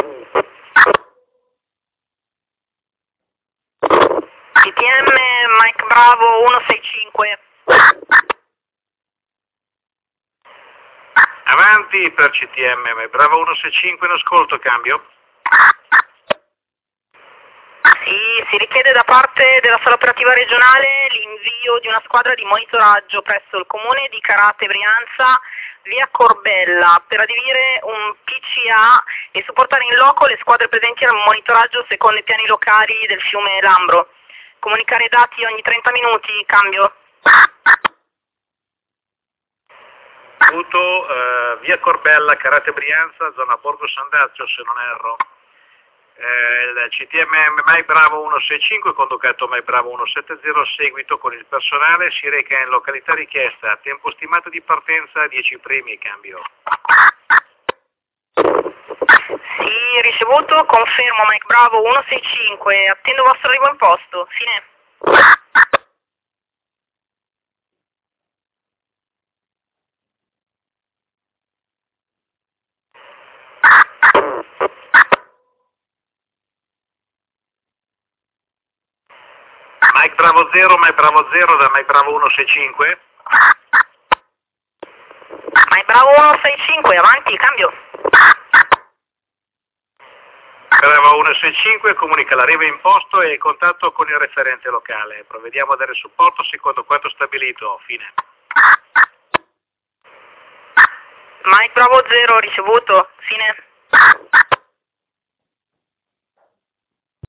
CTM Mike Bravo 165. Avanti per CTM Mike Bravo 165, in ascolto, cambio. Sì, si richiede da parte della sala operativa regionale l'invio di una squadra di monitoraggio presso il comune di Carate Brianza, via Corbella, per adibire un PCA e supportare in loco le squadre presenti al monitoraggio secondo i piani locali del fiume Lambro. Comunicare i dati ogni 30 minuti, cambio. Via Corbella, Carate Brianza, zona Borgo Sandazzo, se non erro. Il CTM Mike Bravo 165, conducato Mike Bravo 170, a seguito con il personale si reca in località richiesta, tempo stimato di partenza 10 primi, cambio. Sì, ricevuto, confermo Mike Bravo 165, attendo il vostro arrivo in posto, fine. Mike Bravo 0 da Mike Bravo 165. Mike Bravo 165, avanti, cambio. Bravo 165, comunica l'arrivo in posto e il contatto con il referente locale. Provvediamo a dare supporto secondo quanto stabilito, fine. Mike Bravo 0, ricevuto, fine.